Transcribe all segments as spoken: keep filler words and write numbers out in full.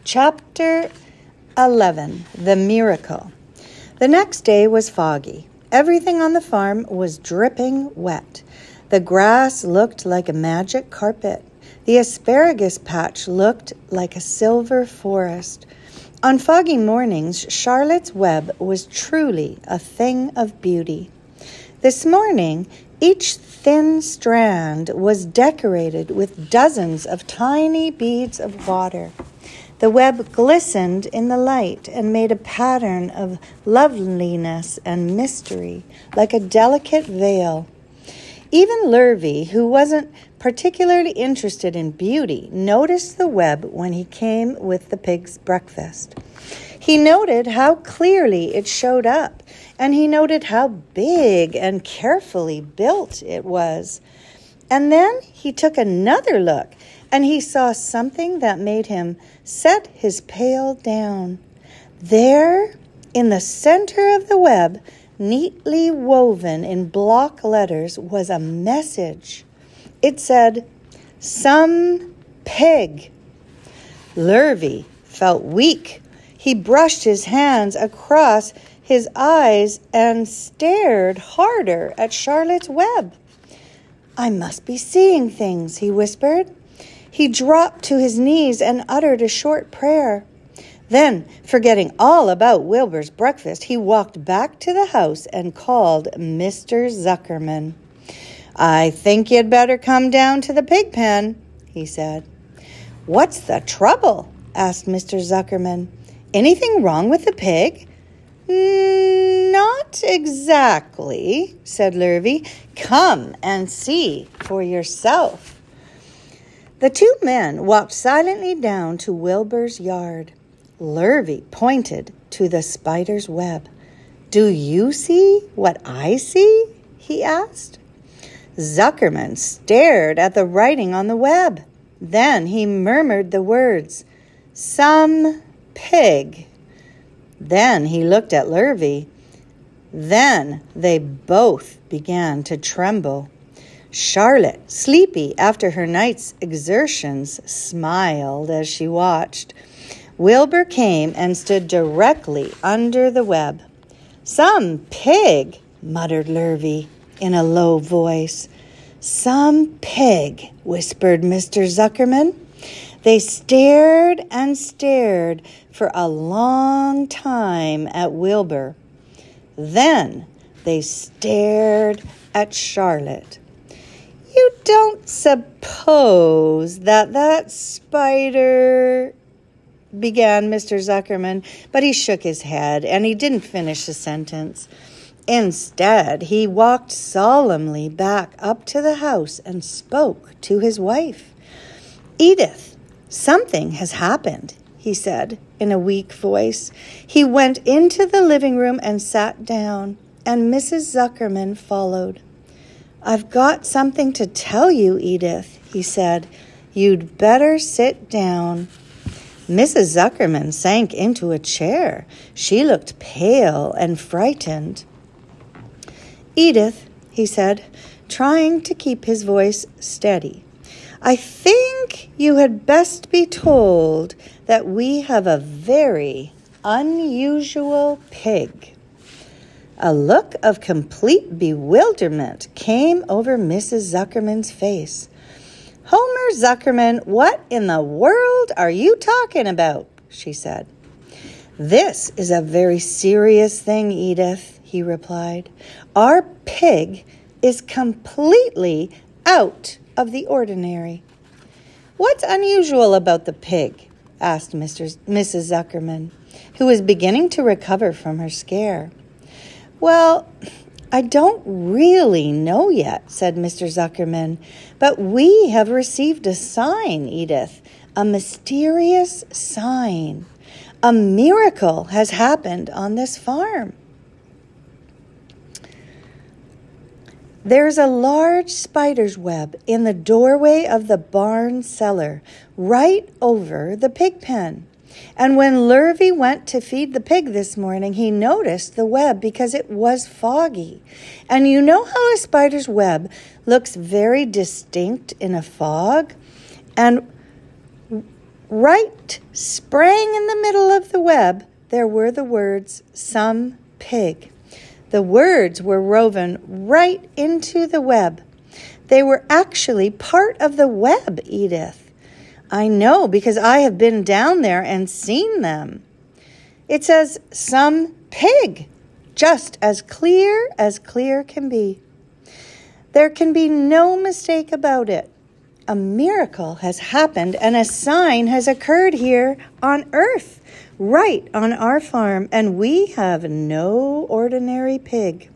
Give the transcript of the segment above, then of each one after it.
Chapter eleven. The Miracle. The next day was foggy. Everything on the farm was dripping wet. The grass looked like a magic carpet. The asparagus patch looked like a silver forest. On foggy mornings, Charlotte's Web was truly a thing of beauty. This morning, each thin strand was decorated with dozens of tiny beads of water. The web glistened in the light and made a pattern of loveliness and mystery, like a delicate veil. Even Lurvy, who wasn't particularly interested in beauty, noticed the web when he came with the pig's breakfast. He noted how clearly it showed up, and he noted how big and carefully built it was. And then he took another look, and he saw something that made him set his pail down. There, in the center of the web, neatly woven in block letters, was a message. It said, "Some pig." Lurvy felt weak. He brushed his hands across his eyes and stared harder at Charlotte's Web. "I must be seeing things," he whispered. He dropped to his knees and uttered a short prayer. Then, forgetting all about Wilbur's breakfast, he walked back to the house and called Mister Zuckerman. "I think you'd better come down to the pig pen," he said. "What's the trouble?" asked Mister Zuckerman. "Anything wrong with the pig?" Mm, "Not exactly," said Lurvy. "Come and see for yourself." The two men walked silently down to Wilbur's yard. Lurvy pointed to the spider's web. "Do you see what I see?" he asked. Zuckerman stared at the writing on the web. Then he murmured the words, "Some pig." Then he looked at Lurvy. Then they both began to tremble. Charlotte, sleepy after her night's exertions, smiled as she watched. Wilbur came and stood directly under the web. "Some pig," muttered Lurvy in a low voice. "Some pig," whispered Mister Zuckerman. They stared and stared for a long time at Wilbur. Then they stared at Charlotte. "You don't suppose that that spider—" began Mister Zuckerman, but he shook his head and he didn't finish the sentence. Instead, he walked solemnly back up to the house and spoke to his wife. "Edith, something has happened," he said in a weak voice. He went into the living room and sat down, and Missus Zuckerman followed. "I've got something to tell you, Edith," he said. "You'd better sit down." Missus Zuckerman sank into a chair. She looked pale and frightened. "Edith," he said, trying to keep his voice steady, "I think you had best be told that we have a very unusual pig." A look of complete bewilderment came over Missus Zuckerman's face. "Homer Zuckerman, what in the world are you talking about?" she said. "This is a very serious thing, Edith," he replied. "Our pig is completely out of the ordinary." "What's unusual about the pig?" asked Mister Missus Zuckerman, who was beginning to recover from her scare. "Well, I don't really know yet," said Mister Zuckerman, "but we have received a sign, Edith, a mysterious sign. A miracle has happened on this farm. There's a large spider's web in the doorway of the barn cellar, right over the pig pen. And when Lurvy went to feed the pig this morning, he noticed the web because it was foggy. And you know how a spider's web looks very distinct in a fog? And Right sprang in the middle of the web, there were the words, "Some pig." The words were woven right into the web. They were actually part of the web, Edith. I know because I have been down there and seen them. It says, "Some pig," just as clear as clear can be. There can be no mistake about it. A miracle has happened and a sign has occurred here on earth, right on our farm, and we have no ordinary pig.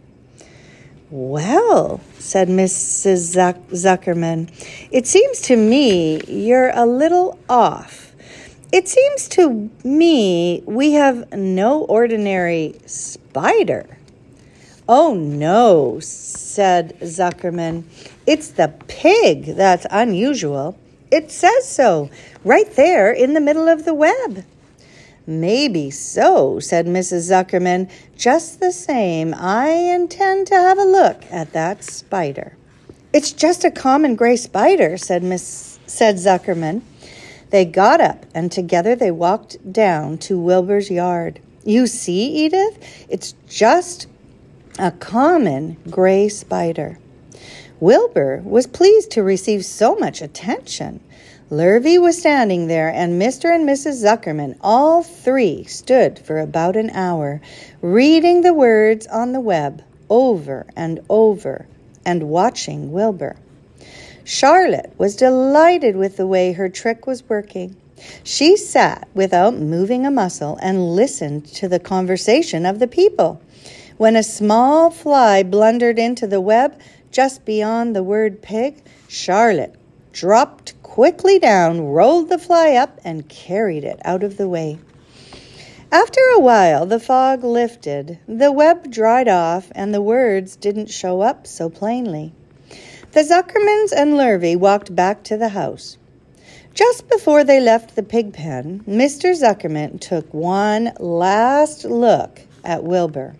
"Well," said Missus Zuck- Zuckerman, "it seems to me you're a little off. It seems to me we have no ordinary spider." "Oh, no," said Zuckerman. "It's the pig that's unusual. It says so, right there in the middle of the web." "Maybe so," said Missus Zuckerman. "Just the same, I intend to have a look at that spider." "It's just a common gray spider," said Miss said Zuckerman. They got up, and together they walked down to Wilbur's yard. "You see, Edith, it's just a common gray spider." Wilbur was pleased to receive so much attention. Lurvy was standing there, and Mister and Missus Zuckerman, all three, stood for about an hour, reading the words on the web over and over, and watching Wilbur. Charlotte was delighted with the way her trick was working. She sat without moving a muscle and listened to the conversation of the people. When a small fly blundered into the web just beyond the word pig, Charlotte dropped quickly down, rolled the fly up, and carried it out of the way. After a while, the fog lifted, the web dried off, and the words didn't show up so plainly. The Zuckermans and Lurvy walked back to the house. Just before they left the pig pen, Mister Zuckerman took one last look at Wilbur.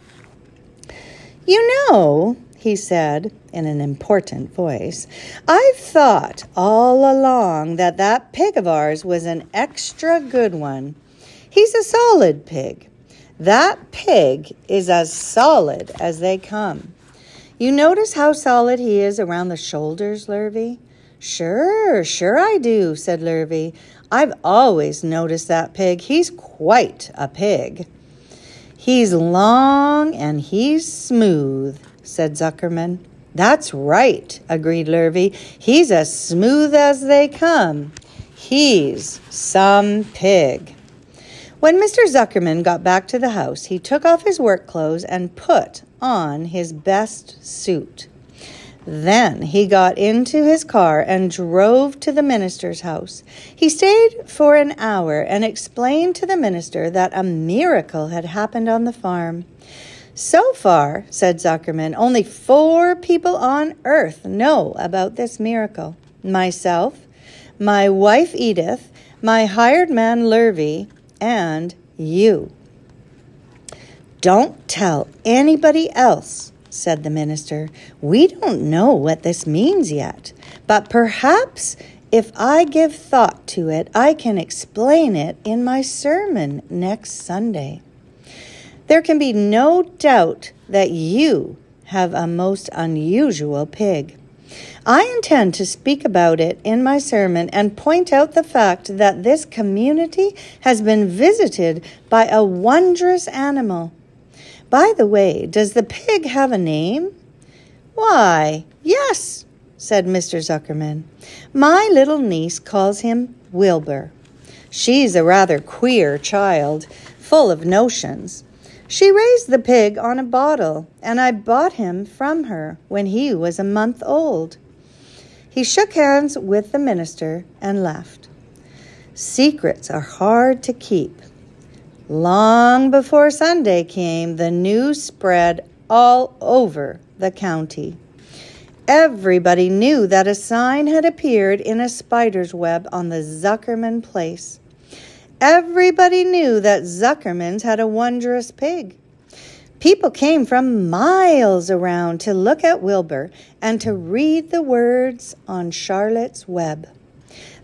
"You know," he said in an important voice, "I've thought all along that that pig of ours was an extra good one. He's a solid pig. That pig is as solid as they come. You notice how solid he is around the shoulders, Lurvy?" "Sure, sure I do," said Lurvy. "I've always noticed that pig. He's quite a pig." "He's long and he's smooth," said Zuckerman. "That's right," agreed Lurvy. "He's as smooth as they come. He's some pig." When Mister Zuckerman got back to the house, he took off his work clothes and put on his best suit. Then he got into his car and drove to the minister's house. He stayed for an hour and explained to the minister that a miracle had happened on the farm. "So far," said Zuckerman, "only four people on earth know about this miracle. Myself, my wife Edith, my hired man Lurvy, and you." "Don't tell anybody else," said the minister. "We don't know what this means yet, but perhaps if I give thought to it, I can explain it in my sermon next Sunday. There can be no doubt that you have a most unusual pig. I intend to speak about it in my sermon and point out the fact that this community has been visited by a wondrous animal. By the way, does the pig have a name?" "Why, yes," said Mister Zuckerman. "My little niece calls him Wilbur. She's a rather queer child, full of notions. She raised the pig on a bottle, and I bought him from her when he was a month old." He shook hands with the minister and left. Secrets are hard to keep. Long before Sunday came, the news spread all over the county. Everybody knew that a sign had appeared in a spider's web on the Zuckerman place. Everybody knew that Zuckerman's had a wondrous pig. People came from miles around to look at Wilbur and to read the words on Charlotte's web.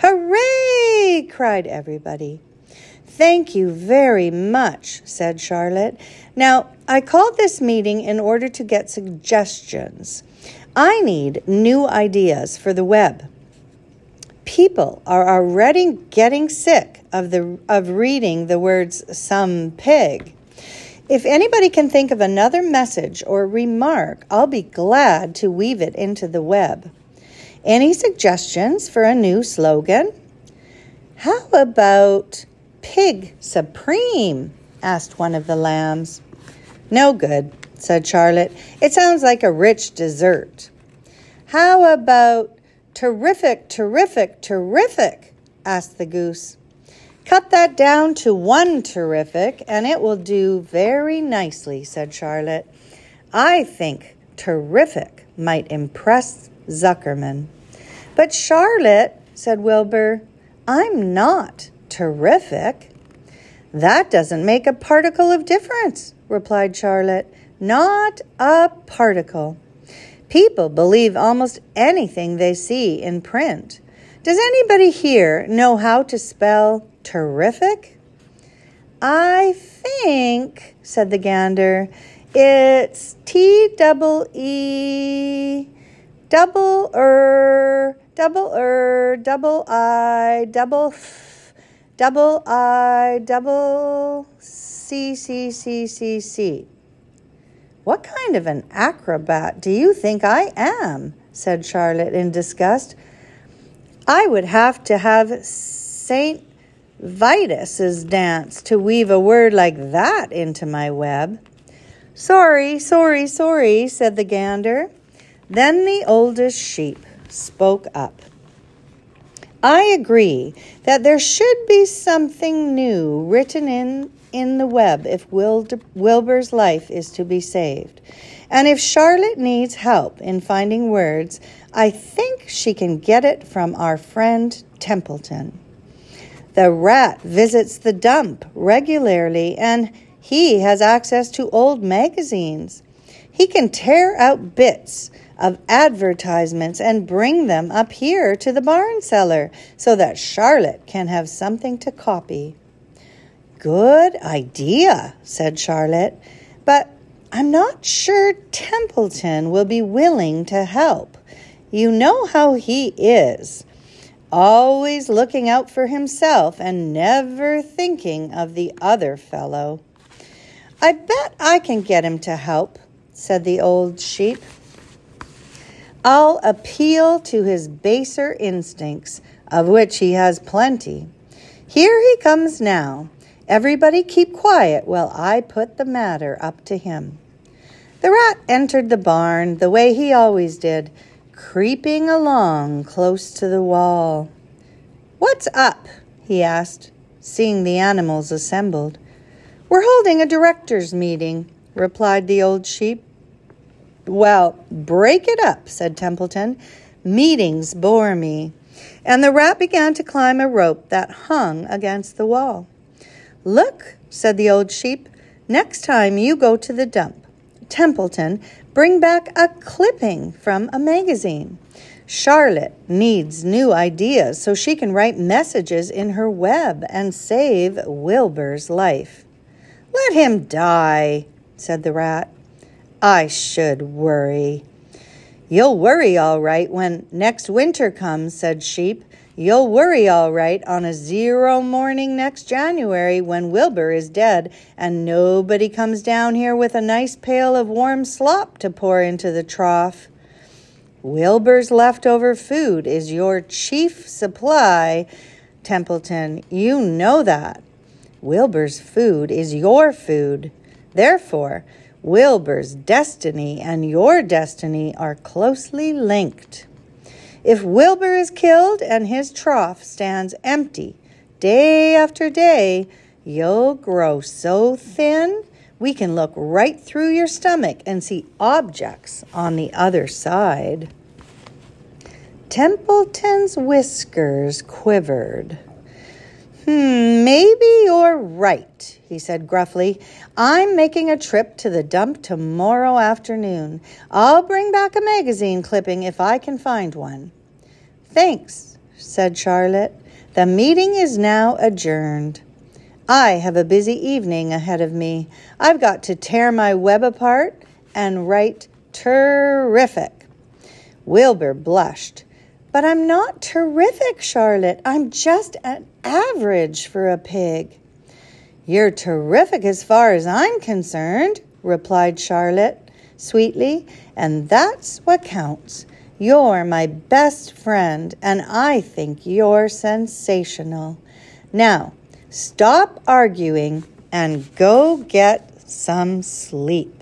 "Hooray!" cried everybody. "Thank you very much," said Charlotte. "Now, I called this meeting in order to get suggestions. I need new ideas for the web. People are already getting sick of the of reading the words some pig. If anybody can think of another message or remark, I'll be glad to weave it into the web. Any suggestions for a new slogan?" "How about Pig Supreme?" asked one of the lambs. "No good," said Charlotte. "It sounds like a rich dessert." "How about Terrific, terrific, terrific?" asked the goose. "Cut that down to one terrific, and it will do very nicely," said Charlotte. "I think terrific might impress Zuckerman." "But Charlotte," said Wilbur, "I'm not terrific." "That doesn't make a particle of difference," replied Charlotte. "Not a particle. People believe almost anything they see in print. Does anybody here know how to spell terrific?" "I think," said the gander, "it's T double E double er double er double I double f double I double C C C C C. "What kind of an acrobat do you think I am?" said Charlotte in disgust. "I would have to have Saint Vitus's dance to weave a word like that into my web." "Sorry, sorry, sorry," said the gander. Then the oldest sheep spoke up. "I agree that there should be something new written in in the web if Wilbur's life is to be saved. And if Charlotte needs help in finding words, I think she can get it from our friend Templeton. The rat visits the dump regularly, and he has access to old magazines. He can tear out bits of advertisements and bring them up here to the barn cellar so that Charlotte can have something to copy." "Good idea," said Charlotte, "but I'm not sure Templeton will be willing to help. You know how he is, always looking out for himself and never thinking of the other fellow." "I bet I can get him to help," said the old sheep. "I'll appeal to his baser instincts, of which he has plenty. Here he comes now. Everybody keep quiet while I put the matter up to him." The rat entered the barn the way he always did, creeping along close to the wall. "What's up?" he asked, seeing the animals assembled. "We're holding a directors' meeting," replied the old sheep. "Well, break it up," said Templeton. "Meetings bore me." And the rat began to climb a rope that hung against the wall. "Look," said the old sheep, "next time you go to the dump, Templeton, bring back a clipping from a magazine. Charlotte needs new ideas so she can write messages in her web and save Wilbur's life." "Let him die," said the rat. "I should worry." "You'll worry all right when next winter comes," said Sheep. "You'll worry all right on a zero morning next January when Wilbur is dead and nobody comes down here with a nice pail of warm slop to pour into the trough. Wilbur's leftover food is your chief supply, Templeton. You know that. Wilbur's food is your food. Therefore, Wilbur's destiny and your destiny are closely linked. If Wilbur is killed and his trough stands empty day after day, you'll grow so thin we can look right through your stomach and see objects on the other side." Templeton's whiskers quivered. Hmm, maybe you're right, he said gruffly. I'm making a trip to the dump tomorrow afternoon. I'll bring back a magazine clipping if I can find one. Thanks, said Charlotte. The meeting is now adjourned. I have a busy evening ahead of me. I've got to tear my web apart and write terrific. Wilbur blushed. But I'm not terrific, Charlotte. I'm just an average for a pig. You're terrific as far as I'm concerned, replied Charlotte sweetly, and that's what counts. You're my best friend, and I think you're sensational. Now, stop arguing and go get some sleep.